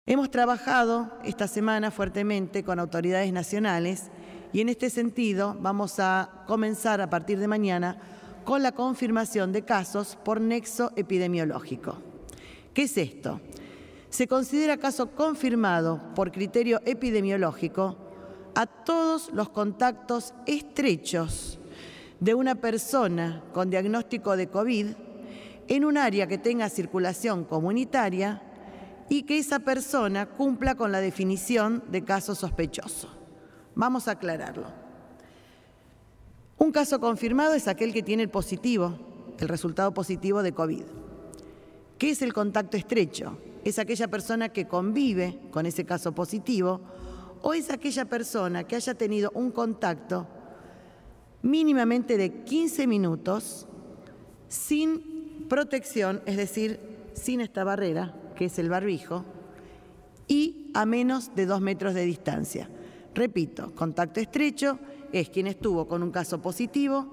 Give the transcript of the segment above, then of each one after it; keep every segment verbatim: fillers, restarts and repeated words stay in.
Hemos trabajado esta semana fuertemente con autoridades nacionales y en este sentido vamos a comenzar a partir de mañana con la confirmación de casos por nexo epidemiológico. ¿Qué es esto? Se considera caso confirmado por criterio epidemiológico a todos los contactos estrechos de una persona con diagnóstico de COVID en un área que tenga circulación comunitaria y que esa persona cumpla con la definición de caso sospechoso. Vamos a aclararlo. Un caso confirmado es aquel que tiene el positivo, el resultado positivo de COVID. ¿Qué es el contacto estrecho? Es aquella persona que convive con ese caso positivo o es aquella persona que haya tenido un contacto mínimamente de quince minutos sin protección, es decir, sin esta barrera, que es el barbijo, y a menos de dos metros de distancia. Repito, contacto estrecho es quien estuvo con un caso positivo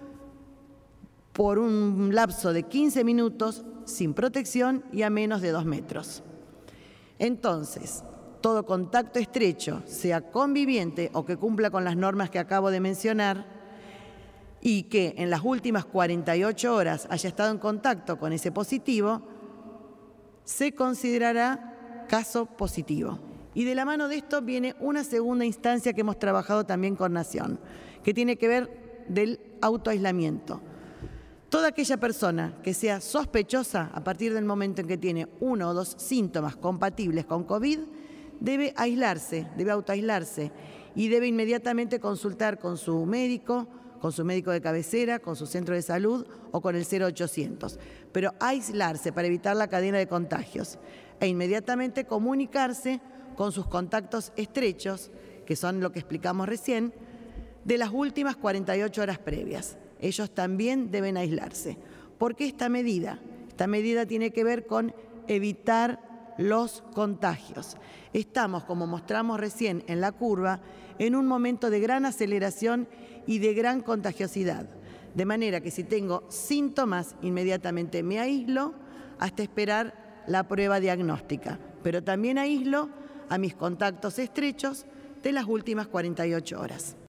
por un lapso de quince minutos sin protección y a menos de dos metros. Entonces, todo contacto estrecho, sea conviviente o que cumpla con las normas que acabo de mencionar y que en las últimas cuarenta y ocho horas haya estado en contacto con ese positivo, se considerará caso positivo. Y de la mano de esto viene una segunda instancia que hemos trabajado también con Nación, que tiene que ver del autoaislamiento. Toda aquella persona que sea sospechosa a partir del momento en que tiene uno o dos síntomas compatibles con COVID, debe aislarse, debe autoaislarse y debe inmediatamente consultar con su médico, con su médico de cabecera, con su centro de salud o con el cero ochocientos. Pero aislarse para evitar la cadena de contagios e inmediatamente comunicarse con sus contactos estrechos, que son lo que explicamos recién, de las últimas cuarenta y ocho horas previas. Ellos también deben aislarse. ¿Por qué esta medida? Esta medida tiene que ver con evitar los contagios. Estamos, como mostramos recién en la curva, en un momento de gran aceleración y de gran contagiosidad. De manera que si tengo síntomas, inmediatamente me aíslo hasta esperar la prueba diagnóstica. Pero también aíslo a mis contactos estrechos de las últimas cuarenta y ocho horas.